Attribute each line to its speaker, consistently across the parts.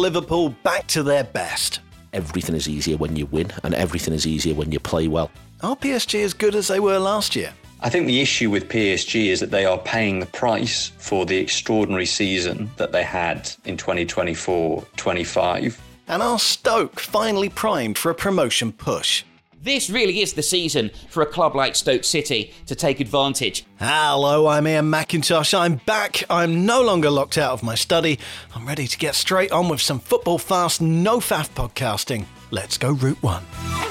Speaker 1: Liverpool back to their best?
Speaker 2: Everything is easier when you win, and everything is easier when you play well.
Speaker 1: Are PSG as good as they were last year?
Speaker 3: I think the issue with PSG is that they are paying the price for the extraordinary season that they had in 2024-25.
Speaker 1: And are Stoke finally primed for a promotion push?
Speaker 4: This really is the season for a club like Stoke City to take advantage.
Speaker 1: Hello, I'm Ian McIntosh. I'm back. I'm no longer locked out of my study. I'm ready to get straight on with some football fast, no faff podcasting. Let's go Route 1.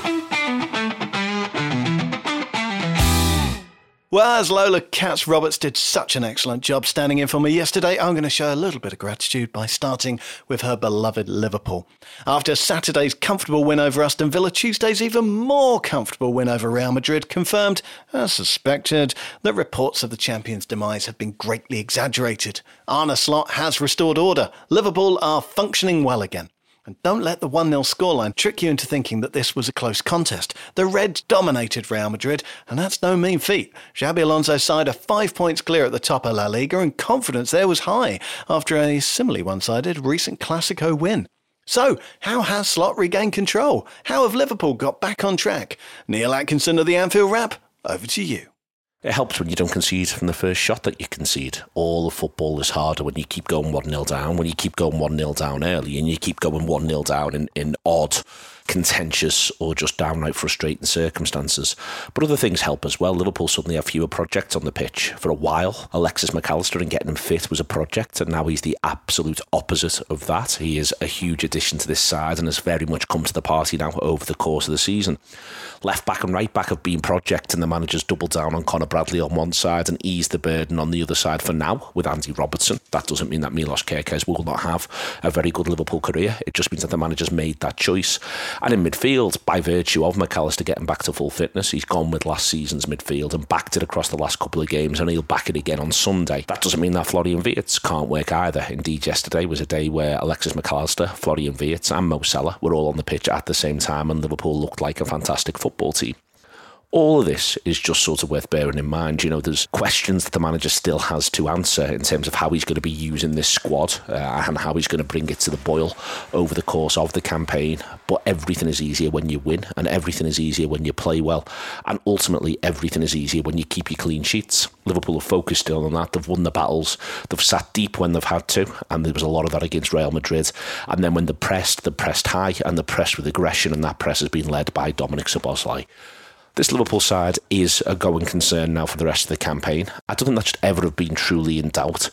Speaker 1: Well, as Lola Katz-Roberts did such an excellent job standing in for me yesterday, I'm going to show a little bit of gratitude by starting with her beloved Liverpool. After Saturday's comfortable win over Aston Villa, Tuesday's even more comfortable win over Real Madrid confirmed, as suspected, that reports of the champion's demise have been greatly exaggerated. Arne Slot has restored order. Liverpool are functioning well again. And don't let the 1-0 scoreline trick you into thinking that this was a close contest. The Reds dominated Real Madrid, and that's no mean feat. Xabi Alonso's side are 5 points clear at the top of La Liga, and confidence there was high after a similarly one-sided recent Clasico win. So, how has Slot regained control? How have Liverpool got back on track? Neil Atkinson of the Anfield Wrap, over to you.
Speaker 2: It helps when you don't concede from the first shot that you concede. All of football is harder when you keep going 1-0 down, when you keep going 1-0 down early, and you keep going 1-0 down in odd, contentious or just downright frustrating circumstances. But other things help as well. Liverpool suddenly have fewer projects on the pitch. For a while, Alexis McAllister and getting him fit was a project, and now he's the absolute opposite of that. He is a huge addition to this side and has very much come to the party now over the course of the season. Left back and right back have been projects, and the manager's doubled down on Conor Bradley on one side and eased the burden on the other side for now with Andy Robertson. That doesn't mean that Milos Kerkez will not have a very good Liverpool career. It just means that the manager's made that choice. And in midfield, by virtue of McAllister getting back to full fitness, he's gone with last season's midfield and backed it across the last couple of games, and he'll back it again on Sunday. That doesn't mean that Florian Wirtz can't work either. Indeed, yesterday was a day where Alexis McAllister, Florian Wirtz and Mo Salah were all on the pitch at the same time, and Liverpool looked like a fantastic football team. All of this is just sort of worth bearing in mind. You know, there's questions that the manager still has to answer in terms of how he's going to be using this squad and how he's going to bring it to the boil over the course of the campaign. But everything is easier when you win, and everything is easier when you play well. And ultimately, everything is easier when you keep your clean sheets. Liverpool have focused still on that. They've won the battles. They've sat deep when they've had to, and there was a lot of that against Real Madrid. And then when they pressed high, and they pressed with aggression, and that press has been led by Dominic Szoboszlai. This Liverpool side is a going concern now for the rest of the campaign. I don't think that should ever have been truly in doubt,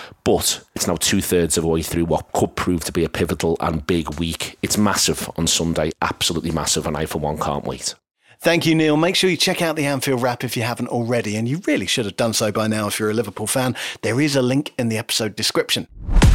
Speaker 2: but it's now 2/3 of the way through what could prove to be a pivotal and big week. It's massive on Sunday, absolutely massive, and I for one can't wait.
Speaker 1: Thank you, Neil. Make sure you check out the Anfield Wrap if you haven't already, and you really should have done so by now if you're a Liverpool fan. There is a link in the episode description.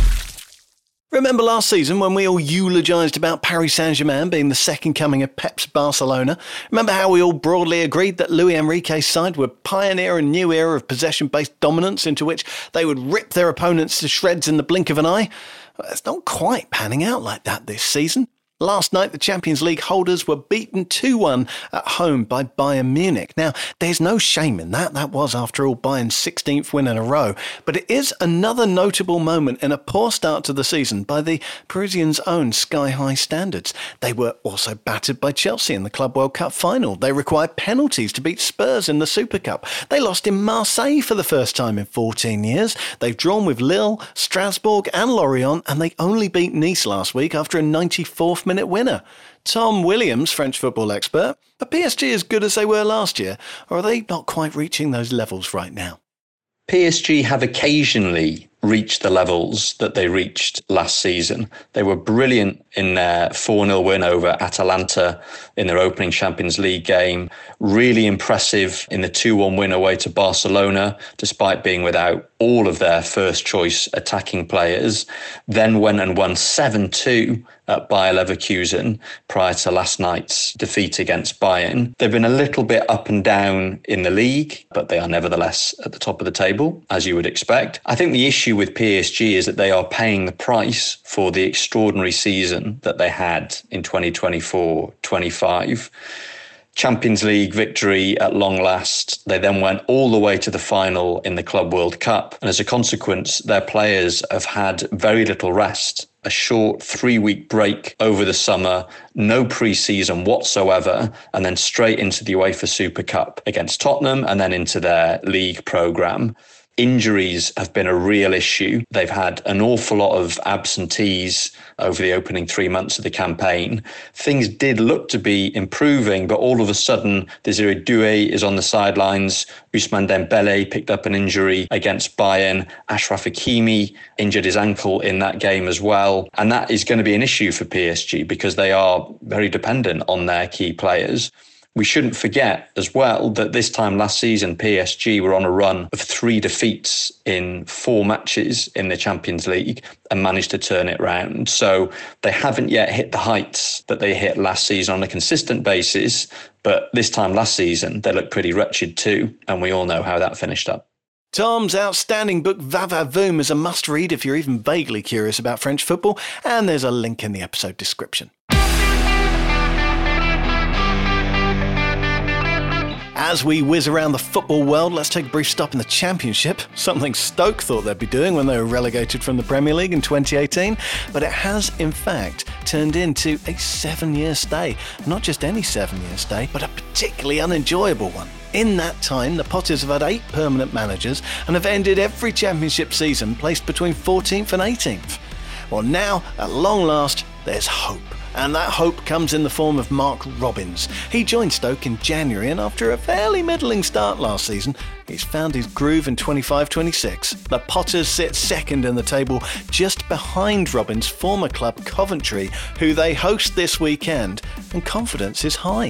Speaker 1: Remember last season when we all eulogised about Paris Saint-Germain being the second coming of Pep's Barcelona? Remember how we all broadly agreed that Luis Enrique's side would pioneer a new era of possession-based dominance into which they would rip their opponents to shreds in the blink of an eye? Well, it's not quite panning out like that this season. Last night, the Champions League holders were beaten 2-1 at home by Bayern Munich. Now, there's no shame in that. That was, after all, Bayern's 16th win in a row. But it is another notable moment in a poor start to the season by the Parisians' own sky-high standards. They were also battered by Chelsea in the Club World Cup final. They required penalties to beat Spurs in the Super Cup. They lost in Marseille for the first time in 14 years. They've drawn with Lille, Strasbourg and Lorient, and they only beat Nice last week after a 94th minute winner. Tom Williams, French football expert, are PSG as good as they were last year, or are they not quite reaching those levels right now?
Speaker 3: PSG have occasionally reached the levels that they reached last season. They were brilliant in their 4-0 win over Atalanta in their opening Champions League game. Really impressive in the 2-1 win away to Barcelona, despite being without all of their first choice attacking players. Then went and won 7-2 at Bayer Leverkusen prior to last night's defeat against Bayern. They've been a little bit up and down in the league, but they are nevertheless at the top of the table, as you would expect. I think the issue with PSG is that they are paying the price for the extraordinary season that they had in 2024-25. Champions League victory at long last. They then went all the way to the final in the Club World Cup. And as a consequence, their players have had very little rest a short 3-week break over the summer, no pre-season whatsoever, and then straight into the UEFA Super Cup against Tottenham and then into their league programme. Injuries have been a real issue. They've had an awful lot of absentees over the opening 3 months of the campaign. Things did look to be improving, but all of a sudden, Desiré Doué is on the sidelines. Ousmane Dembélé picked up an injury against Bayern. Achraf Hakimi injured his ankle in that game as well. And that is going to be an issue for PSG because they are very dependent on their key players. We shouldn't forget as well that this time last season, PSG were on a run of 3 defeats in 4 matches in the Champions League and managed to turn it round. So they haven't yet hit the heights that they hit last season on a consistent basis. But this time last season, they looked pretty wretched too. And we all know how that finished up.
Speaker 1: Tom's outstanding book Va-Va-Voom is a must-read if you're even vaguely curious about French football. And there's a link in the episode description. As we whiz around the football world, let's take a brief stop in the Championship, something Stoke thought they'd be doing when they were relegated from the Premier League in 2018, but it has, in fact, turned into a 7-year stay. Not just any 7-year stay, but a particularly unenjoyable one. In that time, the Potters have had 8 permanent managers and have ended every Championship season placed between 14th and 18th. Well, now, at long last, there's hope. And that hope comes in the form of Mark Robins. He joined Stoke in January, and after a fairly middling start last season, he's found his groove in 25-26. The Potters sit second in the table, just behind Robins' former club Coventry, who they host this weekend, and confidence is high.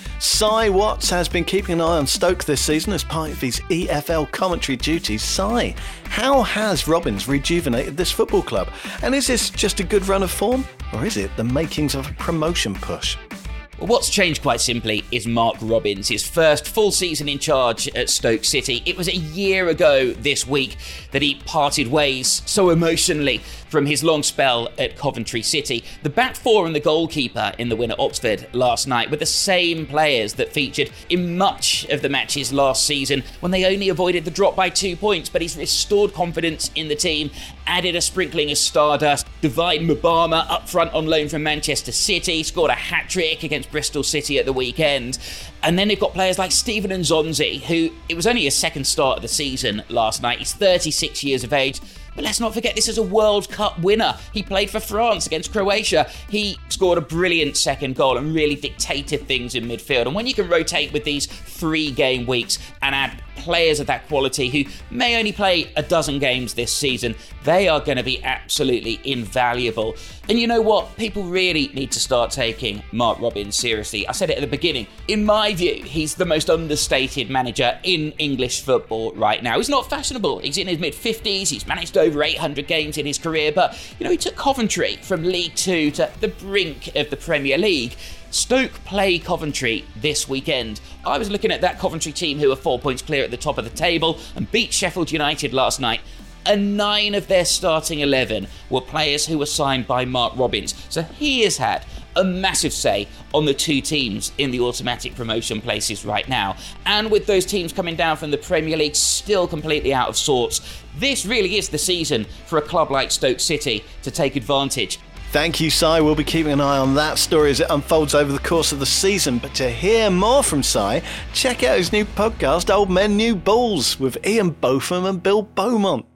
Speaker 1: Si Watts has been keeping an eye on Stoke this season as part of his EFL commentary duties. Si, how has Robins rejuvenated this football club? And is this just a good run of form? Or is it the makings of a promotion push?
Speaker 4: Well, what's changed quite simply is Mark Robins, his first full season in charge at Stoke City. It was a year ago this week that he parted ways so emotionally from his long spell at Coventry City. The back four and the goalkeeper in the win at Oxford last night were the same players that featured in much of the matches last season when they only avoided the drop by 2 points, but he's restored confidence in the team, added a sprinkling of stardust. Divine Mubama up front on loan from Manchester City, scored a hat-trick against Bristol City at the weekend. And then they've got players like Steven Nzonzi, who it was only his second start of the season last night. He's 36 years of age. But let's not forget, this is a World Cup winner. He played for France against Croatia. He scored a brilliant second goal and really dictated things in midfield. And when you can rotate with these 3-game weeks and add players of that quality who may only play a dozen games this season, they are going to be absolutely invaluable. And you know what? People really need to start taking Mark Robins seriously. I said it at the beginning. In my view, he's the most understated manager in English football right now. He's not fashionable. He's in his mid-50s. He's managed over 800 games in his career. But, you know, he took Coventry from League Two to the brink of the Premier League. Stoke play Coventry this weekend. I was looking at that Coventry team who are 4 points clear at the top of the table and beat Sheffield United last night. And 9 of their starting 11 were players who were signed by Mark Robins. So he has had a massive say on the 2 teams in the automatic promotion places right now. And with those teams coming down from the Premier League still completely out of sorts, this really is the season for a club like Stoke City to take advantage.
Speaker 1: Thank you, Si. We'll be keeping an eye on that story as it unfolds over the course of the season. But to hear more from Si, check out his new podcast, Old Men, New Balls, with Ian Botham and Bill Beaumont.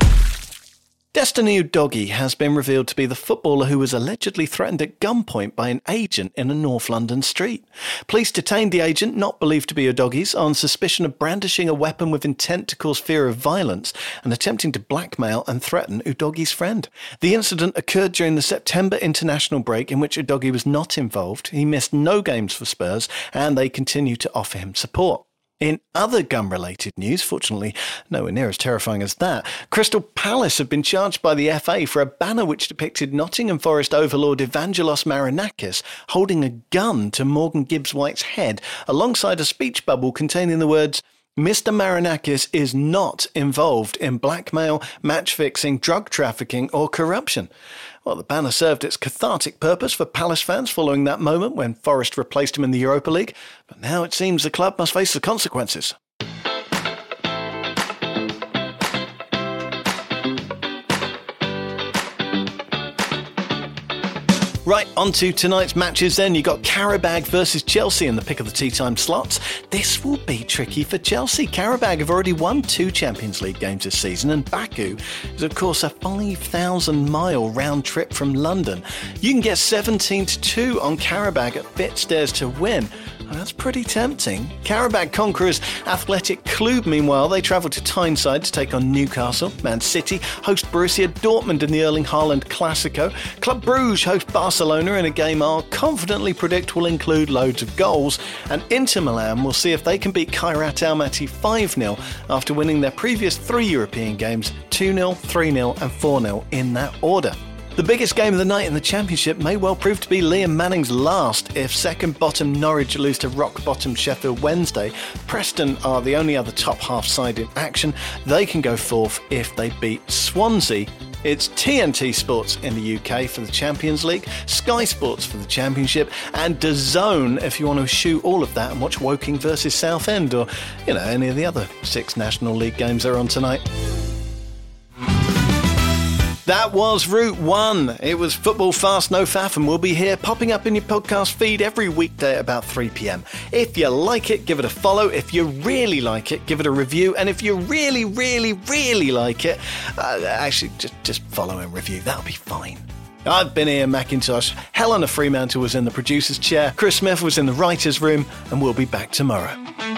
Speaker 1: Destiny Udogie has been revealed to be the footballer who was allegedly threatened at gunpoint by an agent in a North London street. Police detained the agent, not believed to be Udogie's, on suspicion of brandishing a weapon with intent to cause fear of violence and attempting to blackmail and threaten Udogie's friend. The incident occurred during the September international break in which Udogie was not involved. He missed no games for Spurs and they continue to offer him support. In other gun-related news, fortunately nowhere near as terrifying as that, Crystal Palace have been charged by the FA for a banner which depicted Nottingham Forest overlord Evangelos Marinakis holding a gun to Morgan Gibbs-White's head alongside a speech bubble containing the words, "Mr. Marinakis is not involved in blackmail, match-fixing, drug trafficking or corruption." Well, the banner served its cathartic purpose for Palace fans following that moment when Forest replaced him in the Europa League, but now it seems the club must face the consequences. Right, on to tonight's matches then. You got Qarabag versus Chelsea in the pick of the tea time slots. This will be tricky for Chelsea. Qarabag have already won 2 Champions League games this season, and Baku is of course a 5,000-mile round trip from London. You can get 17-2 on Qarabag at BitStairs to win. That's pretty tempting. Qarabag conquerors Athletic Club, meanwhile, they travel to Tyneside to take on Newcastle. Man City host Borussia Dortmund in the Erling Haaland Classico. Club Brugge host Barcelona in a game I'll confidently predict will include loads of goals. And Inter Milan will see if they can beat Kairat Almaty 5-0 after winning their previous 3 European games 2-0, 3-0 and 4-0 in that order. The biggest game of the night in the Championship may well prove to be Liam Manning's last if second-bottom Norwich lose to rock-bottom Sheffield Wednesday. Preston are the only other top-half side in action. They can go 4th if they beat Swansea. It's TNT Sports in the UK for the Champions League, Sky Sports for the Championship, and DAZN if you want to eschew all of that and watch Woking versus Southend or, any of the other 6 National League games that are on tonight. That was Route 1. It was Football Fast No Faff, and we'll be here popping up in your podcast feed every weekday at about 3 p.m. If you like it, give it a follow. If you really like it, give it a review. And if you really, really, really like it, actually just follow and review. That'll be fine. I've been Ian McIntosh. Helena Fremantle was in the producer's chair. Chris Smith was in the writer's room, and we'll be back tomorrow.